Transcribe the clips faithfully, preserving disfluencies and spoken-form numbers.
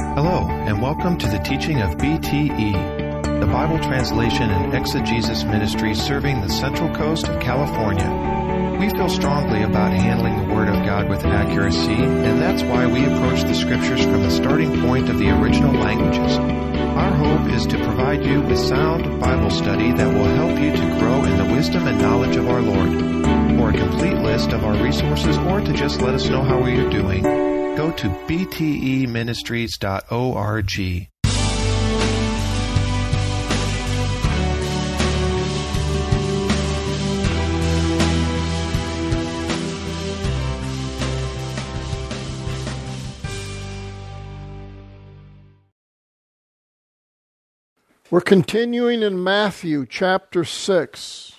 Hello, and welcome to the teaching of B T E, the Bible Translation and Exegesis Ministry serving the Central Coast of California. We feel strongly about handling the Word of God with accuracy, and that's why we approach the Scriptures from the starting point of the original languages. Our hope is to provide you with sound Bible study that will help you to grow in the wisdom and knowledge of our Lord. For a complete list of our resources or to just let us know how we are doing, go to b t e ministries dot org. We're continuing in Matthew chapter six,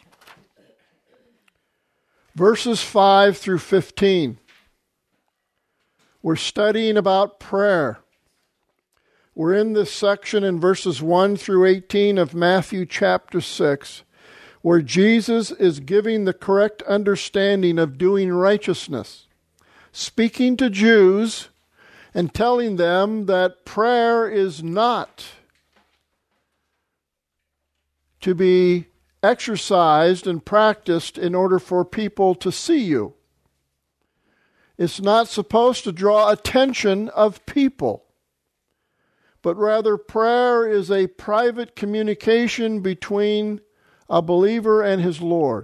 verses five through fifteen. We're studying about prayer. We're in this section in verses one through eighteen of Matthew chapter six, where Jesus is giving the correct understanding of doing righteousness, speaking to Jews and telling them that prayer is not to be exercised and practiced in order for people to see you. It's not supposed to draw attention of people, but rather prayer is a private communication between a believer and his Lord.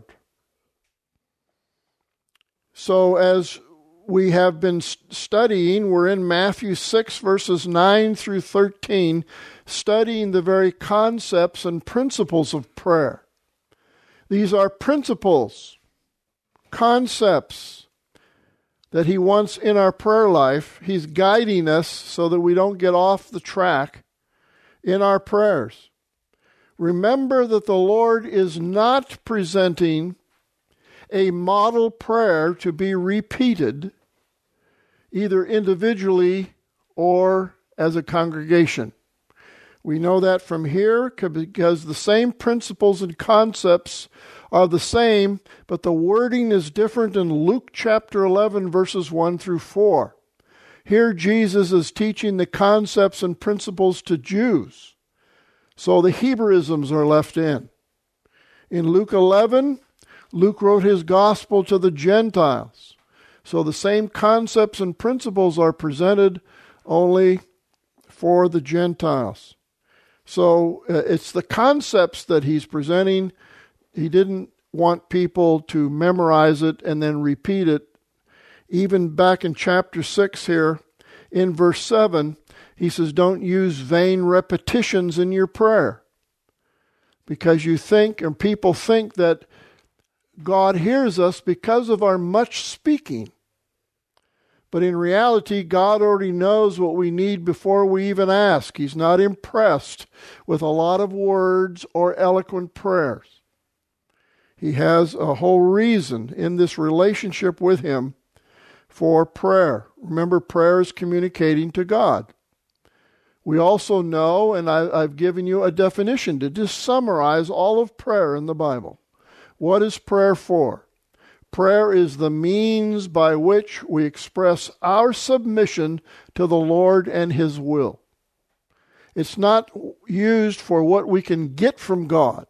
So as we have been studying, we're in Matthew six, verses nine through thirteen, studying the very concepts and principles of prayer. These are principles, concepts that he wants in our prayer life. He's guiding us so that we don't get off the track in our prayers. Remember that the Lord is not presenting a model prayer to be repeated either individually or as a congregation. We know that from here because the same principles and concepts are the same, but the wording is different in Luke chapter eleven, verses one through four. Here Jesus is teaching the concepts and principles to Jews, so the Hebraisms are left in. In Luke eleven, Luke wrote his gospel to the Gentiles, so the same concepts and principles are presented only for the Gentiles. So uh, it's the concepts that he's presenting. He didn't want people to memorize it and then repeat it. Even back in chapter six here, in verse seven, he says, don't use vain repetitions in your prayer. Because you think, and people think that God hears us because of our much speaking. But in reality, God already knows what we need before we even ask. He's not impressed with a lot of words or eloquent prayers. He has a whole reason in this relationship with Him for prayer. Remember, prayer is communicating to God. We also know, and I, I've given you a definition to just summarize all of prayer in the Bible. What is prayer for? Prayer is the means by which we express our submission to the Lord and His will. It's not used for what we can get from God,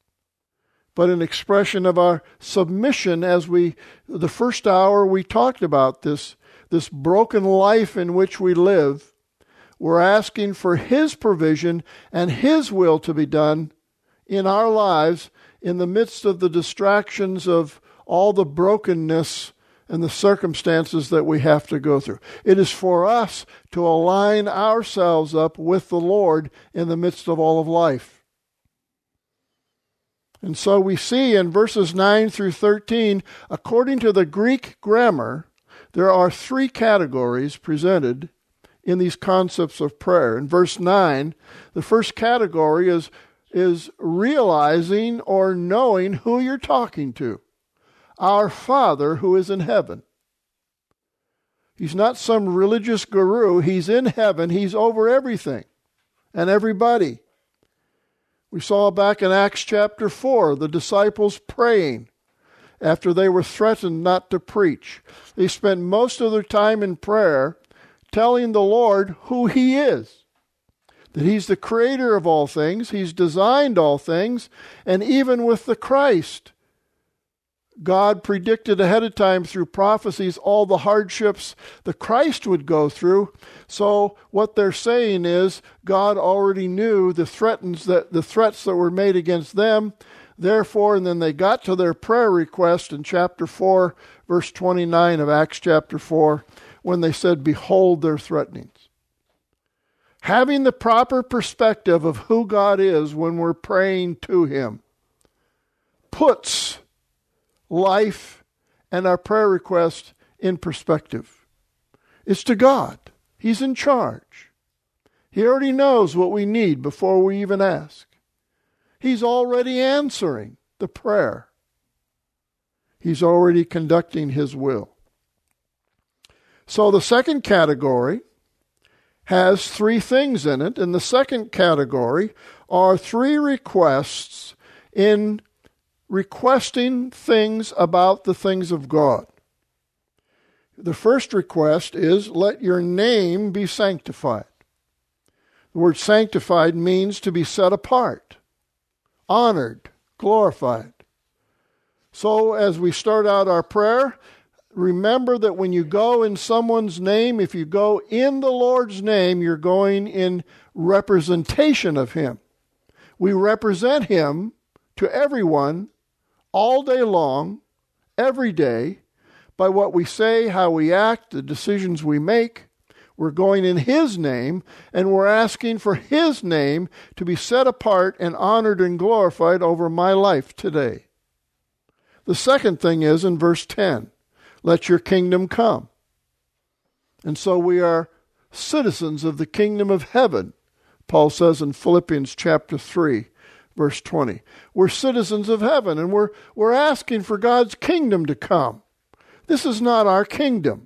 but an expression of our submission. As we, the first hour we talked about this, this broken life in which we live, we're asking for His provision and His will to be done in our lives in the midst of the distractions of all the brokenness and the circumstances that we have to go through. It is for us to align ourselves up with the Lord in the midst of all of life. And so we see in verses nine through thirteen, according to the Greek grammar, there are three categories presented in these concepts of prayer. In verse nine, the first category is, is realizing or knowing who you're talking to. Our Father who is in heaven. He's not some religious guru. He's in heaven. He's over everything and everybody. We saw back in Acts chapter four, the disciples praying after they were threatened not to preach. They spent most of their time in prayer telling the Lord who He is. That He's the creator of all things, He's designed all things, and even with the Christ, God predicted ahead of time through prophecies all the hardships the Christ would go through. So what they're saying is God already knew the threats that the threats that were made against them. Therefore, and then they got to their prayer request in chapter four, verse twenty-nine of Acts chapter four, when they said, "Behold their threatenings." Having the proper perspective of who God is when we're praying to Him puts life and our prayer request in perspective. It's to God. He's in charge. He already knows what we need before we even ask. He's already answering the prayer. He's already conducting His will. So the second category has three things in it, and the second category are three requests in requesting things about the things of God. The first request is, let your name be sanctified. The word sanctified means to be set apart, honored, glorified. So as we start out our prayer, remember that when you go in someone's name, if you go in the Lord's name, you're going in representation of Him. We represent Him to everyone all day long, every day, by what we say, how we act, the decisions we make. We're going in His name, and we're asking for His name to be set apart and honored and glorified over my life today. The second thing is in verse ten, let your kingdom come. And so we are citizens of the kingdom of heaven, Paul says in Philippians chapter three. Verse twenty. We're citizens of heaven, and we're, we're asking for God's kingdom to come. This is not our kingdom.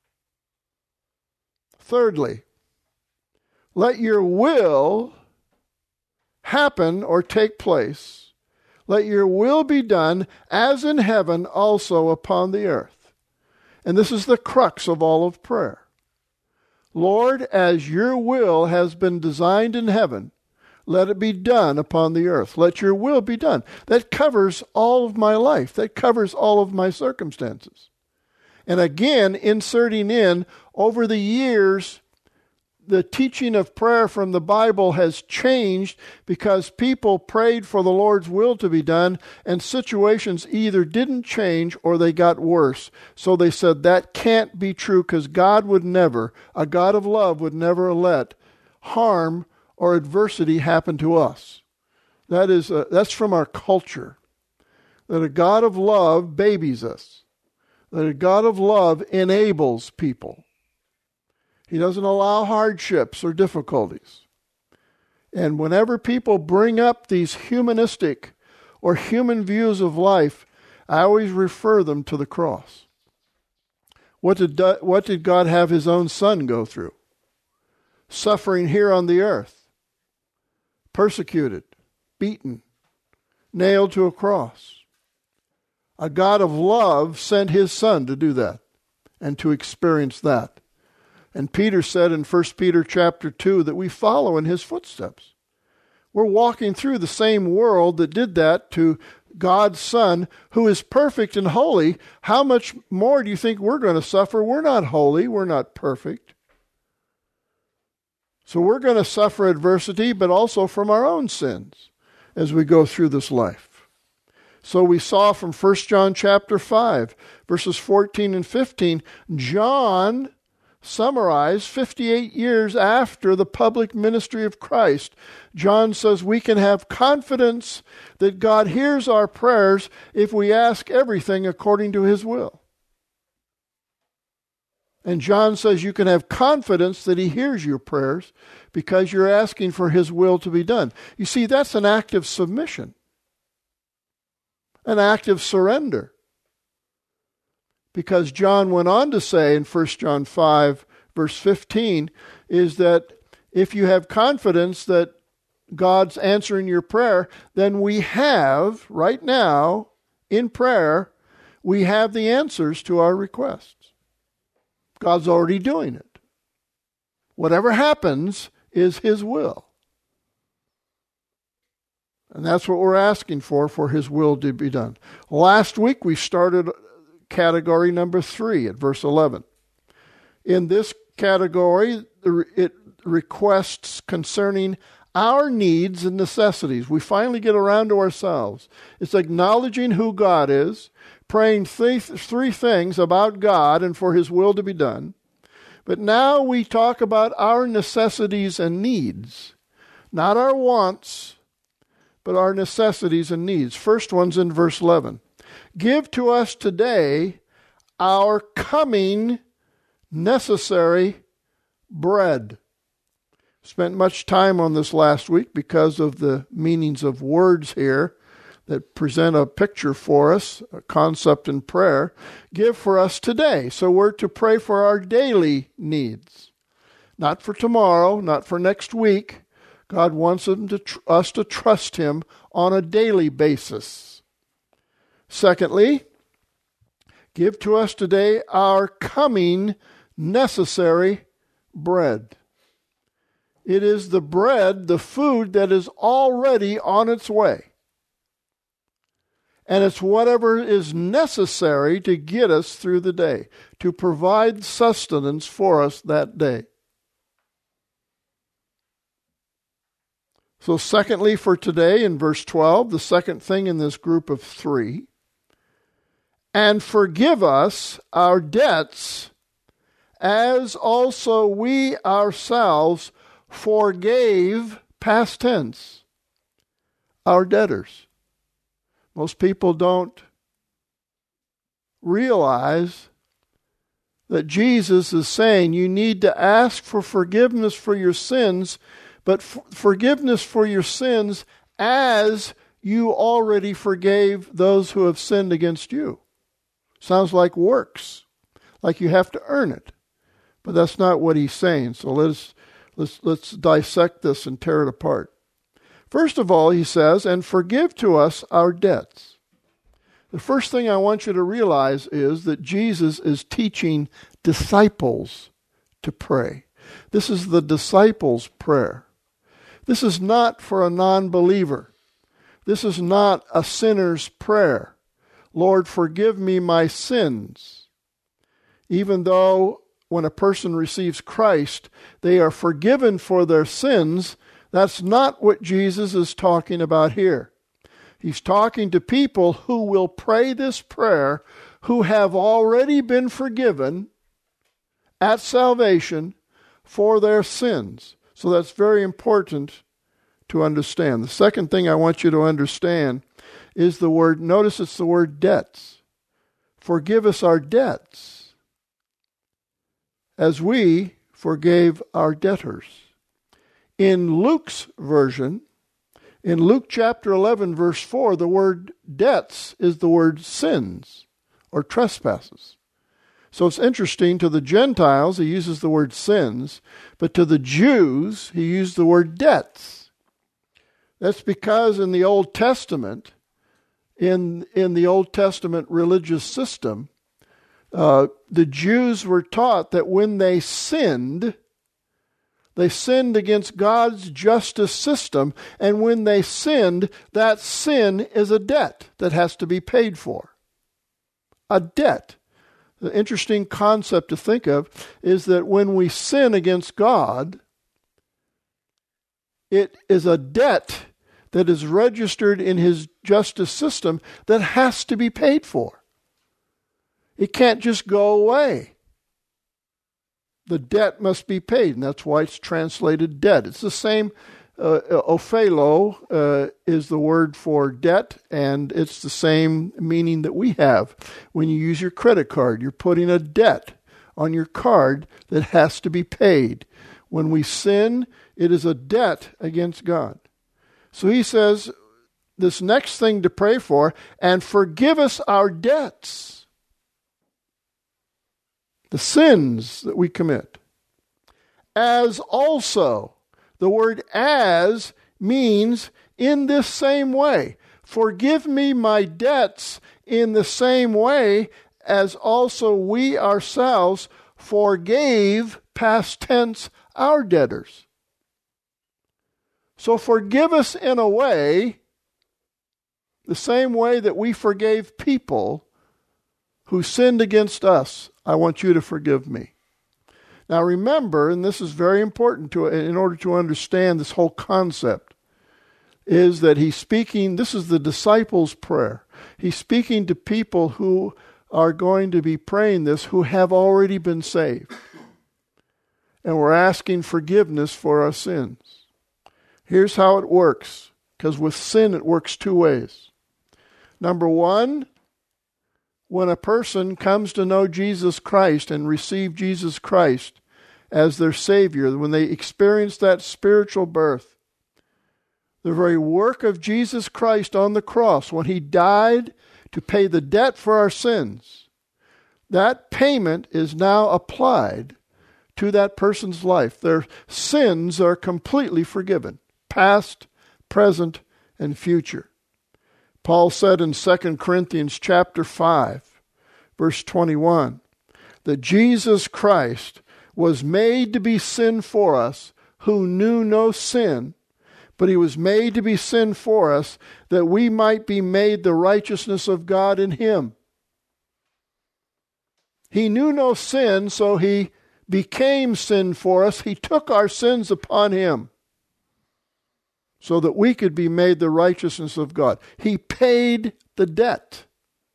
Thirdly, let your will happen or take place. Let your will be done as in heaven also upon the earth. And this is the crux of all of prayer. Lord, as your will has been designed in heaven, let it be done upon the earth. Let your will be done. That covers all of my life. That covers all of my circumstances. And again, inserting in, over the years, the teaching of prayer from the Bible has changed because people prayed for the Lord's will to be done, and situations either didn't change or they got worse. So they said that can't be true because God would never, a God of love would never let harm or adversity happen to us. That is, a, that's from our culture. That a God of love babies us. That a God of love enables people. He doesn't allow hardships or difficulties. And whenever people bring up these humanistic or human views of life, I always refer them to the cross. What did, what did God have His own Son go through? Suffering here on the earth. Persecuted, beaten, nailed to a cross. A God of love sent His Son to do that and to experience that. And Peter said in First Peter chapter two that we follow in His footsteps. We're walking through the same world that did that to God's Son, who is perfect and holy. How much more do you think we're going to suffer? We're not holy. We're not perfect. So we're going to suffer adversity, but also from our own sins as we go through this life. So we saw from First John chapter five, verses fourteen and fifteen, John summarized fifty-eight years after the public ministry of Christ. John says we can have confidence that God hears our prayers if we ask everything according to His will. And John says you can have confidence that He hears your prayers because you're asking for His will to be done. You see, that's an act of submission, an act of surrender. Because John went on to say in First John five, verse fifteen, is that if you have confidence that God's answering your prayer, then we have, right now, in prayer, we have the answers to our requests. God's already doing it. Whatever happens is His will. And that's what we're asking for, for His will to be done. Last week we started category number three at verse eleven. In this category, it requests concerning our needs and necessities. We finally get around to ourselves. It's acknowledging who God is, praying three, three things about God and for His will to be done. But now we talk about our necessities and needs, not our wants, but our necessities and needs. First one's in verse eleven. Give to us today our coming necessary bread. Spent much time on this last week because of the meanings of words here that present a picture for us, a concept in prayer. Give for us today. So we're to pray for our daily needs. Not for tomorrow, not for next week. God wants them to tr- us to trust Him on a daily basis. Secondly, give to us today our coming necessary bread. It is the bread, the food that is already on its way. And it's whatever is necessary to get us through the day, to provide sustenance for us that day. So secondly, for today, in verse twelve, the second thing in this group of three, and forgive us our debts, as also we ourselves forgave, past tense, our debtors. Most people don't realize that Jesus is saying you need to ask for forgiveness for your sins, but f- forgiveness for your sins as you already forgave those who have sinned against you. Sounds like works, like you have to earn it. But that's not what he's saying. So let's let's let's dissect this and tear it apart. First of all, he says, and forgive to us our debts. The first thing I want you to realize is that Jesus is teaching disciples to pray. This is the disciples' prayer. This is not for a non-believer. This is not a sinner's prayer. Lord, forgive me my sins. Even though when a person receives Christ, they are forgiven for their sins, that's not what Jesus is talking about here. He's talking to people who will pray this prayer, who have already been forgiven at salvation for their sins. So that's very important to understand. The second thing I want you to understand is the word, notice it's the word debts. Forgive us our debts, as we forgave our debtors. In Luke's version, in Luke chapter eleven, verse four, the word debts is the word sins or trespasses. So it's interesting, to the Gentiles, he uses the word sins, but to the Jews, he used the word debts. That's because in the Old Testament, in, in the Old Testament religious system, uh, the Jews were taught that when they sinned, they sinned against God's justice system, and when they sinned, that sin is a debt that has to be paid for. A debt. The interesting concept to think of is that when we sin against God, it is a debt that is registered in His justice system that has to be paid for. It can't just go away. The debt must be paid, and that's why it's translated debt. It's the same, uh, ophelo uh, is the word for debt, and it's the same meaning that we have. When you use your credit card, you're putting a debt on your card that has to be paid. When we sin, it is a debt against God. So he says, this next thing to pray for, and forgive us our debts. The sins that we commit. As also, the word as means in this same way. Forgive me my debts in the same way as also we ourselves forgave, past tense, our debtors. So forgive us in a way, the same way that we forgave people who sinned against us. I want you to forgive me. Now remember, and this is very important to in order to understand this whole concept, is that he's speaking, this is the disciples' prayer. He's speaking to people who are going to be praying this, who have already been saved. And we're asking forgiveness for our sins. Here's how it works, because with sin it works two ways. Number one, when a person comes to know Jesus Christ and receive Jesus Christ as their Savior, when they experience that spiritual birth, the very work of Jesus Christ on the cross, when He died to pay the debt for our sins, that payment is now applied to that person's life. Their sins are completely forgiven, past, present, and future. Paul said in Second Corinthians chapter five, verse twenty-one, that Jesus Christ was made to be sin for us who knew no sin, but He was made to be sin for us that we might be made the righteousness of God in Him. He knew no sin, so He became sin for us. He took our sins upon Him so that we could be made the righteousness of God. He paid the debt.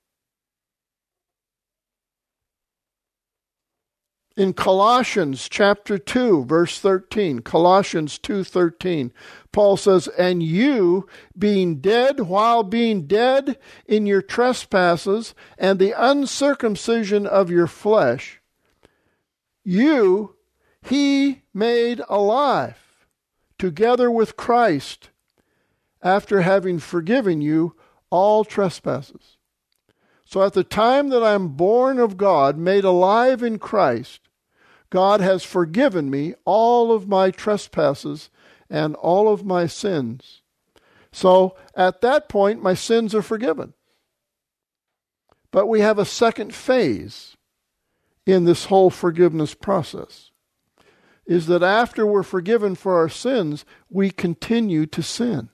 In Colossians chapter two, verse thirteen, Colossians two thirteen, Paul says, "And you, being dead while being dead in your trespasses and the uncircumcision of your flesh, you He made alive together with Christ, after having forgiven you all trespasses." So at the time that I'm born of God, made alive in Christ, God has forgiven me all of my trespasses and all of my sins. So at that point, my sins are forgiven. But we have a second phase in this whole forgiveness process, is that after we're forgiven for our sins, we continue to sin.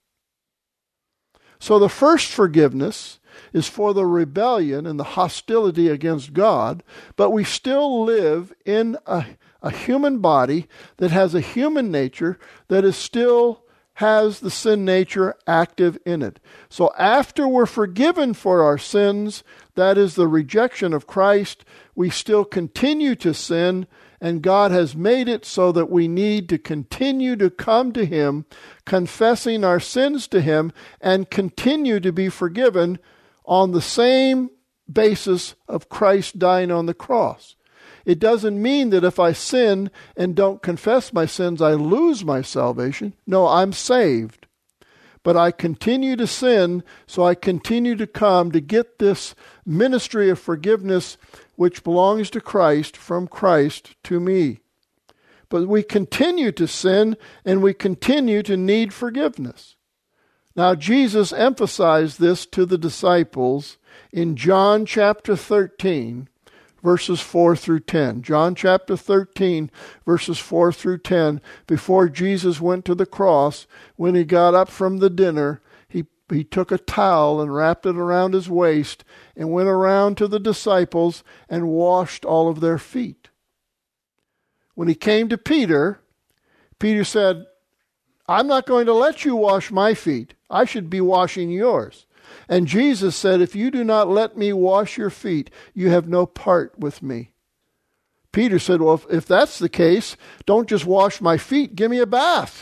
So the first forgiveness is for the rebellion and the hostility against God, but we still live in a, a human body that has a human nature that is still has the sin nature active in it. So after we're forgiven for our sins, that is the rejection of Christ, we still continue to sin, and God has made it so that we need to continue to come to Him, confessing our sins to Him, and continue to be forgiven on the same basis of Christ dying on the cross. It doesn't mean that if I sin and don't confess my sins, I lose my salvation. No, I'm saved. But I continue to sin, so I continue to come to get this ministry of forgiveness which belongs to Christ, from Christ to me. But we continue to sin, and we continue to need forgiveness. Now, Jesus emphasized this to the disciples in John chapter thirteen, verses four through ten. John chapter thirteen, verses four through ten, before Jesus went to the cross, when He got up from the dinner, he, he took a towel and wrapped it around His waist and went around to the disciples and washed all of their feet. When He came to Peter, Peter said, "I'm not going to let you wash my feet. I should be washing yours." And Jesus said, "If you do not let me wash your feet, you have no part with me." Peter said, "Well, if, if that's the case, don't just wash my feet, give me a bath."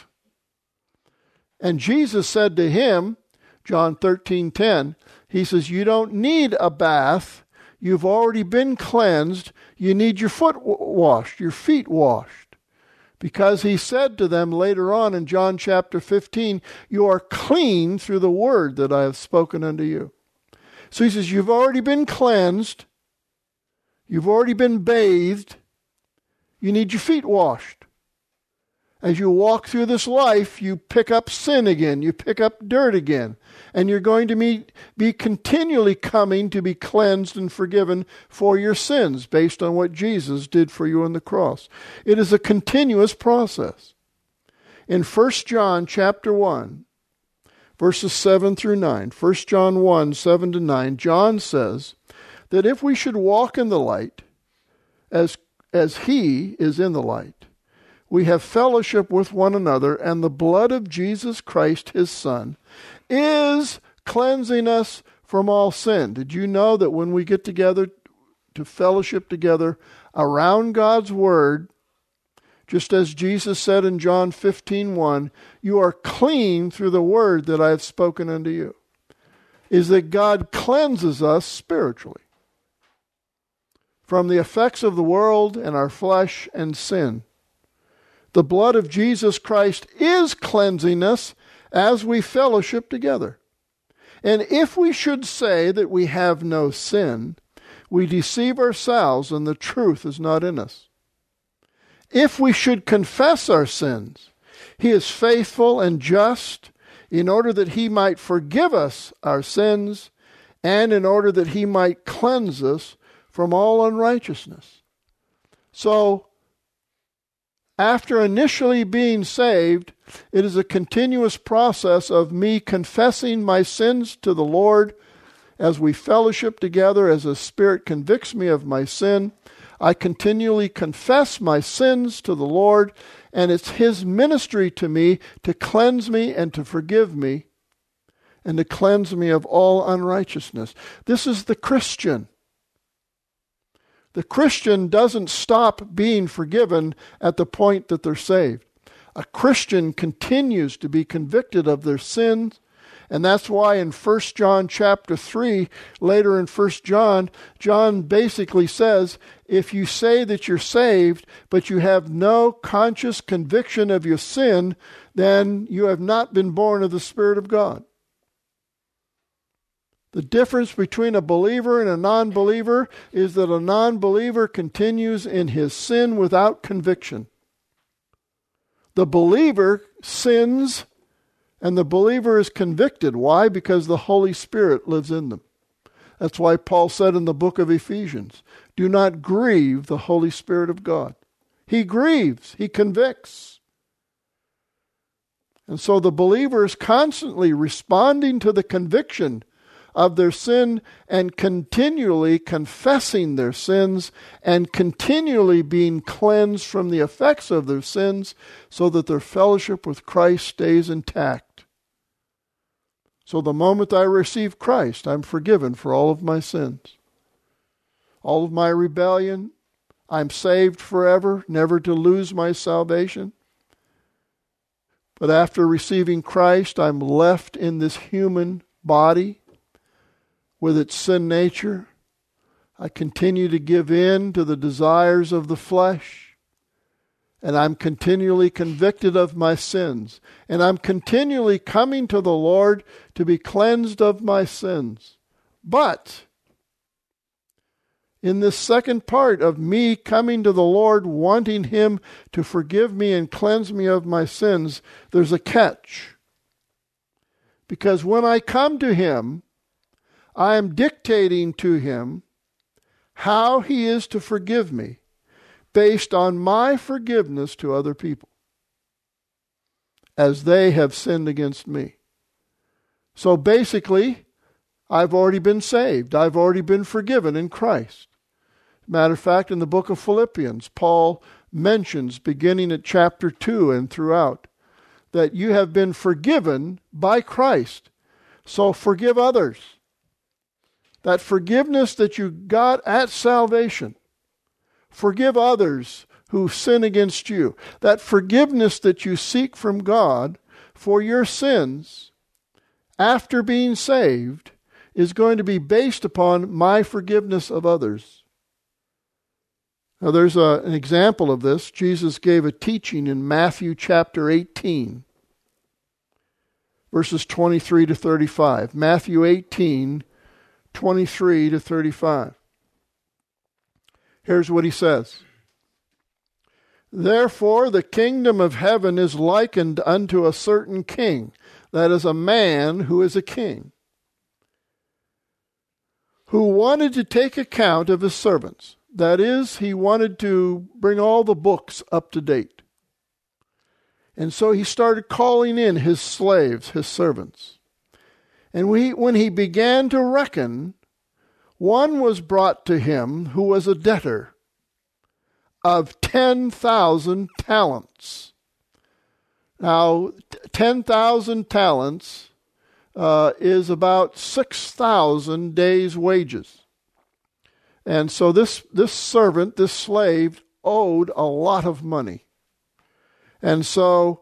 And Jesus said to him, John thirteen ten, He says, "You don't need a bath. You've already been cleansed. You need your foot washed, your feet washed." Because He said to them later on in John chapter fifteen, "You are clean through the word that I have spoken unto you." So He says, you've already been cleansed. You've already been bathed. You need your feet washed. As you walk through this life, you pick up sin again, you pick up dirt again, and you're going to be, be continually coming to be cleansed and forgiven for your sins based on what Jesus did for you on the cross. It is a continuous process. In First John chapter one, verses seven through nine, First John one, seven to nine, John says that if we should walk in the light as, as he is in the light, we have fellowship with one another, and the blood of Jesus Christ, his Son, is cleansing us from all sin. Did you know that when we get together to fellowship together around God's Word, just as Jesus said in John fifteen one, you are clean through the word that I have spoken unto you, is that God cleanses us spiritually from the effects of the world and our flesh and sin. The blood of Jesus Christ is cleansing us as we fellowship together. And if we should say that we have no sin, we deceive ourselves and the truth is not in us. If we should confess our sins, he is faithful and just in order that he might forgive us our sins and in order that he might cleanse us from all unrighteousness. So, after initially being saved, it is a continuous process of me confessing my sins to the Lord as we fellowship together, as the Spirit convicts me of my sin. I continually confess my sins to the Lord, and it's his ministry to me to cleanse me and to forgive me and to cleanse me of all unrighteousness. This is the Christian. The Christian doesn't stop being forgiven at the point that they're saved. A Christian continues to be convicted of their sins, and that's why in First John chapter three, later in First John, John basically says, if you say that you're saved, but you have no conscious conviction of your sin, then you have not been born of the Spirit of God. The difference between a believer and a non-believer is that a non-believer continues in his sin without conviction. The believer sins and the believer is convicted. Why? Because the Holy Spirit lives in them. That's why Paul said in the book of Ephesians, do not grieve the Holy Spirit of God. He grieves, he convicts. And so the believer is constantly responding to the conviction of their sin and continually confessing their sins and continually being cleansed from the effects of their sins so that their fellowship with Christ stays intact. So the moment I receive Christ, I'm forgiven for all of my sins. All of my rebellion, I'm saved forever, never to lose my salvation. But after receiving Christ, I'm left in this human body with its sin nature. I continue to give in to the desires of the flesh. And I'm continually convicted of my sins. And I'm continually coming to the Lord to be cleansed of my sins. But in this second part of me coming to the Lord, wanting him to forgive me and cleanse me of my sins, there's a catch. Because when I come to him, I am dictating to him how he is to forgive me based on my forgiveness to other people as they have sinned against me. So basically, I've already been saved. I've already been forgiven in Christ. Matter of fact, in the book of Philippians, Paul mentions, beginning at chapter two and throughout, that you have been forgiven by Christ. So forgive others. That forgiveness that you got at salvation, forgive others who sin against you. That forgiveness that you seek from God for your sins after being saved is going to be based upon my forgiveness of others. Now there's a, an example of this. Jesus gave a teaching in Matthew chapter eighteen, verses twenty-three to thirty-five. Matthew eighteen, twenty-three to thirty-five. Here's what he says. Therefore the kingdom of heaven is likened unto a certain king, that is, a man who is a king, who wanted to take account of his servants. That is, he wanted to bring all the books up to date. And so he started calling in his slaves, his servants. And we, when he began to reckon, one was brought to him who was a debtor of ten thousand talents. Now, ten thousand talents uh, is about six thousand days' wages. And so this, this servant, this slave, owed a lot of money. And so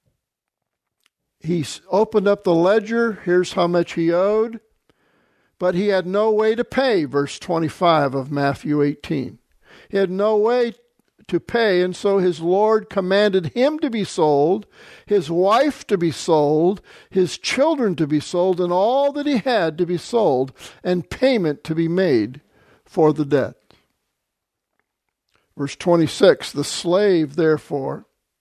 he opened up the ledger. Here's how much he owed. But he had no way to pay, verse twenty-five of Matthew eighteen. He had no way to pay, and so his Lord commanded him to be sold, his wife to be sold, his children to be sold, and all that he had to be sold, and payment to be made for the debt. Verse twenty-six, the slave, therefore,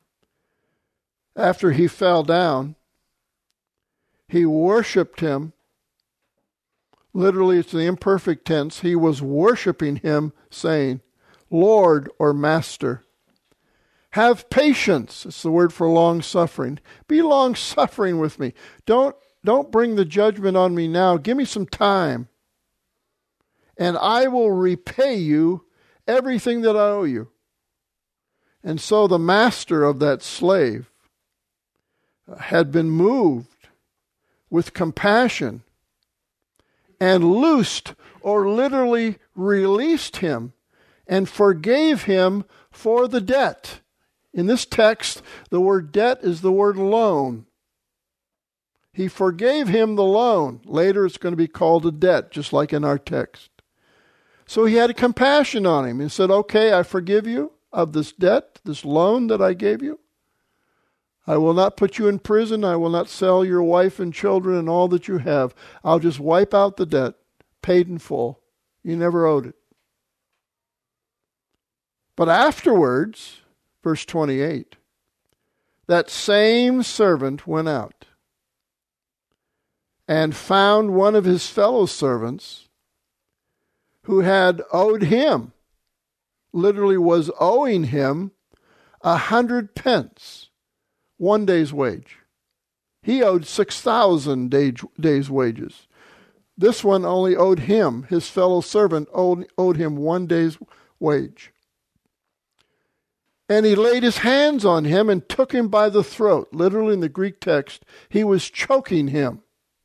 after he fell down, he worshipped him. Literally, it's the imperfect tense. He was worshiping him, saying, Lord or Master, have patience. It's the word for long-suffering. Be long-suffering with me. Don't, don't bring the judgment on me now. Give me some time, and I will repay you everything that I owe you. And so the master of that slave had been moved with compassion and loosed, or literally released him and forgave him for the debt. In this text, the word debt is the word loan. He forgave him the loan. Later it's going to be called a debt, just like in our text. So he had compassion on him and said, okay, I forgive you of this debt, this loan that I gave you. I will not put you in prison. I will not sell your wife and children and all that you have. I'll just wipe out the debt, paid in full. You never owed it. But afterwards, verse twenty-eight, that same servant went out and found one of his fellow servants who had owed him, literally was owing him a hundred pence. One day's wage. He owed six thousand day, days' wages. This one only owed him, his fellow servant, owed, owed him one day's wage. And he laid his hands on him and took him by the throat. Literally in the Greek text, he was choking him,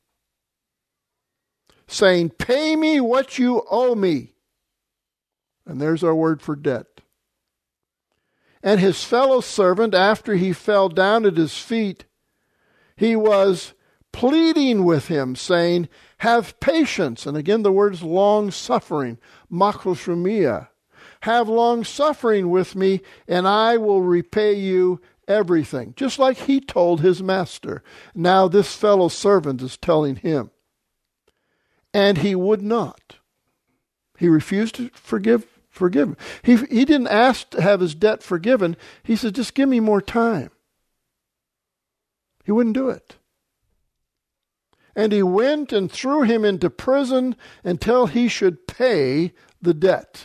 saying, pay me what you owe me. And there's our word for debt. And his fellow servant, after he fell down at his feet, he was pleading with him, saying, have patience. And again, the word is long-suffering, makrothumia. Have long-suffering with me, and I will repay you everything. Just like he told his master. Now this fellow servant is telling him. And he would not. He refused to forgive Forgive him. He, he didn't ask to have his debt forgiven. He said, just give me more time. He wouldn't do it. And he went and threw him into prison until he should pay the debt.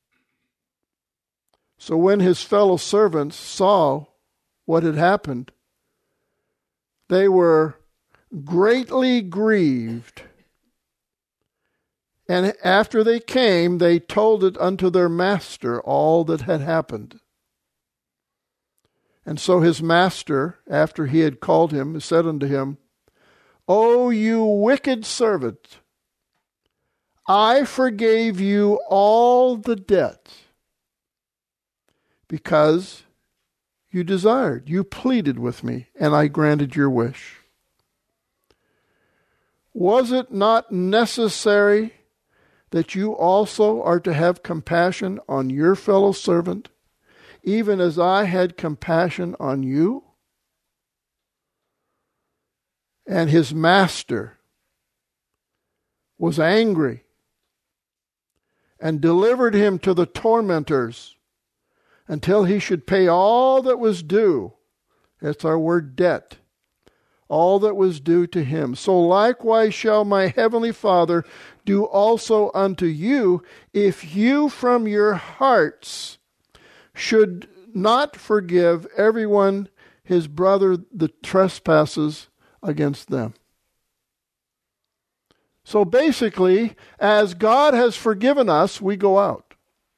So when his fellow servants saw what had happened, they were greatly grieved. And after they came, they told it unto their master all that had happened. And so his master, after he had called him, said unto him, O you wicked servant, I forgave you all the debt because you desired, you pleaded with me, and I granted your wish. Was it not necessary that you also are to have compassion on your fellow servant, even as I had compassion on you? And his master was angry and delivered him to the tormentors until he should pay all that was due. That's our word debt. All that was due to him. So likewise shall my heavenly Father do also unto you, if you from your hearts should not forgive everyone his brother the trespasses against them. So basically, as God has forgiven us, we go out.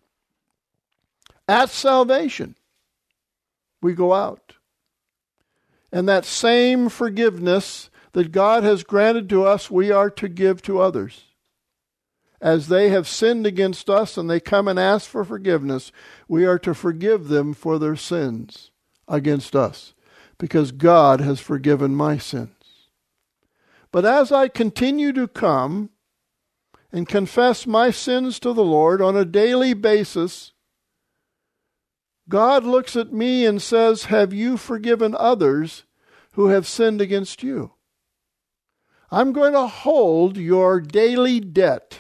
At salvation, we go out. And that same forgiveness that God has granted to us, we are to give to others. As they have sinned against us and they come and ask for forgiveness, we are to forgive them for their sins against us, because God has forgiven my sins. But as I continue to come and confess my sins to the Lord on a daily basis, God looks at me and says, have you forgiven others who have sinned against you? I'm going to hold your daily debt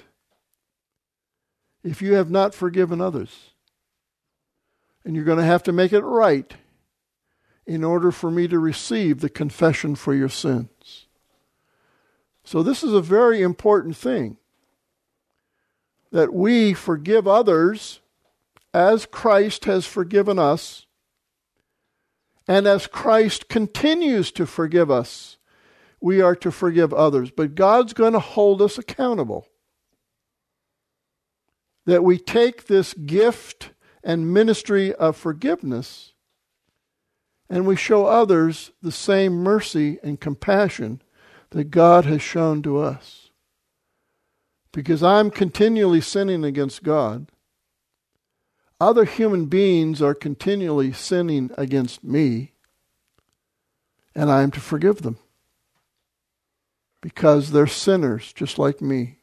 if you have not forgiven others. And you're going to have to make it right in order for me to receive the confession for your sins. So this is a very important thing, that we forgive others as Christ has forgiven us, and as Christ continues to forgive us, we are to forgive others. But God's going to hold us accountable. That we take this gift and ministry of forgiveness and we show others the same mercy and compassion that God has shown to us. Because I'm continually sinning against God. Other human beings are continually sinning against me, and I am to forgive them because they're sinners just like me.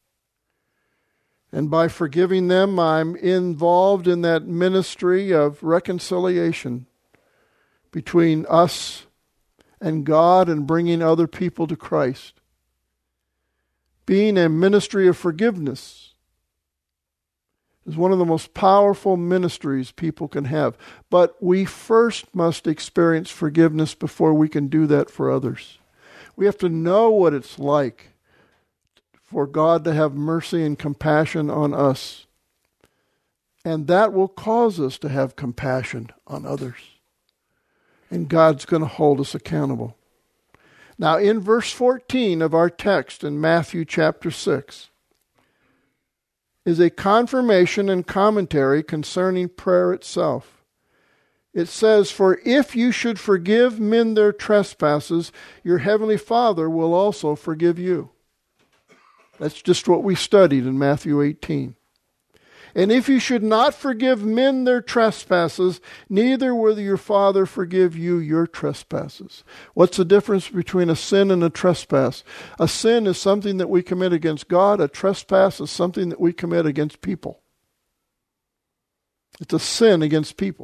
And by forgiving them, I'm involved in that ministry of reconciliation between us and God and bringing other people to Christ. Being a ministry of forgiveness is one of the most powerful ministries people can have. But we first must experience forgiveness before we can do that for others. We have to know what it's like for God to have mercy and compassion on us. And that will cause us to have compassion on others. And God's going to hold us accountable. Now in verse fourteen of our text in Matthew chapter six, is a confirmation and commentary concerning prayer itself. It says, for if you should forgive men their trespasses, your heavenly Father will also forgive you. That's just what we studied in Matthew eighteen. And if you should not forgive men their trespasses, neither will your Father forgive you your trespasses. What's the difference between a sin and a trespass? A sin is something that we commit against God. A trespass is something that we commit against people. It's a sin against people.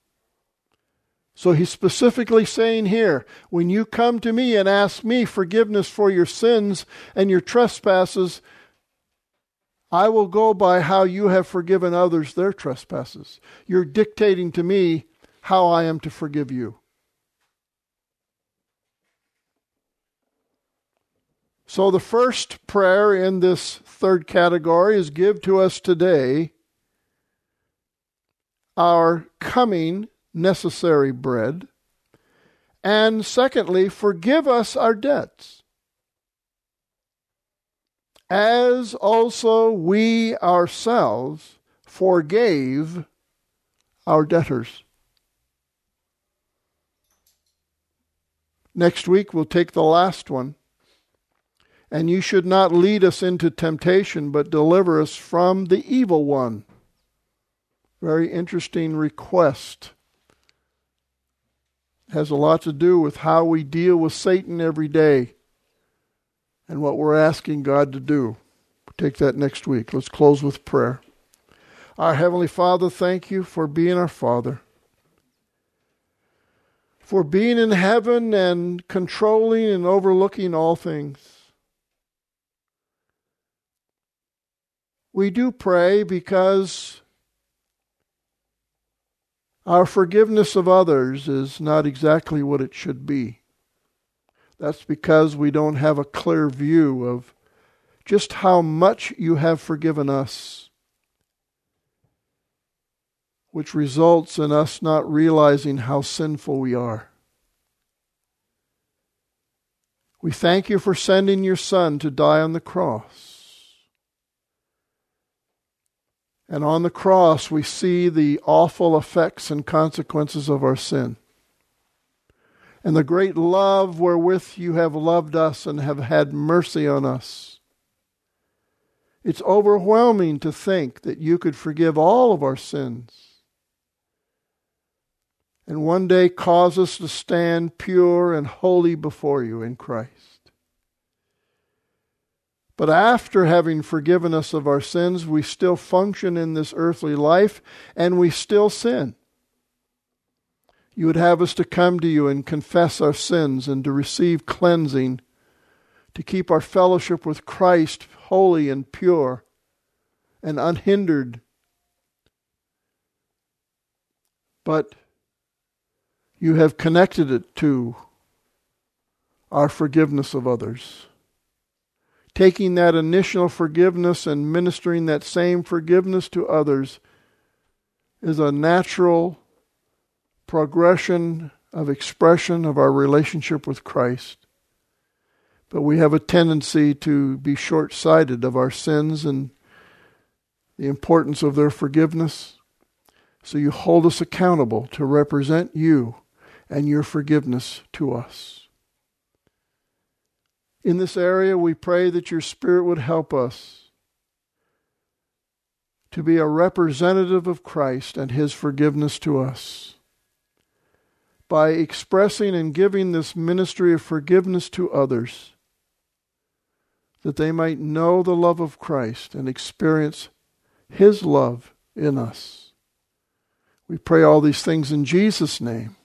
So he's specifically saying here, when you come to me and ask me forgiveness for your sins and your trespasses, I will go by how you have forgiven others their trespasses. You're dictating to me how I am to forgive you. So the first prayer in this third category is give to us today our coming necessary bread. And secondly, forgive us our debts, as also we ourselves forgave our debtors. Next week we'll take the last one. And you should not lead us into temptation, but deliver us from the evil one. Very interesting request. Has a lot to do with how we deal with Satan every day and what we're asking God to do. We'll take that next week. Let's close with prayer. Our Heavenly Father, thank you for being our Father, for being in heaven and controlling and overlooking all things. We do pray because Our forgiveness of others is not exactly what it should be. That's because we don't have a clear view of just how much you have forgiven us, which results in us not realizing how sinful we are. We thank you for sending your Son to die on the cross. And on the cross we see the awful effects and consequences of our sin. And the great love wherewith you have loved us and have had mercy on us. It's overwhelming to think that you could forgive all of our sins and one day cause us to stand pure and holy before you in Christ. But after having forgiven us of our sins, we still function in this earthly life and we still sin. You would have us to come to you and confess our sins and to receive cleansing, to keep our fellowship with Christ holy and pure and unhindered. But you have connected it to our forgiveness of others. Taking that initial forgiveness and ministering that same forgiveness to others is a natural progression of expression of our relationship with Christ. But we have a tendency to be short-sighted of our sins and the importance of their forgiveness. So you hold us accountable to represent you and your forgiveness to us. In this area, we pray that your Spirit would help us to be a representative of Christ and his forgiveness to us. By expressing and giving this ministry of forgiveness to others, that they might know the love of Christ and experience his love in us. We pray all these things in Jesus' name.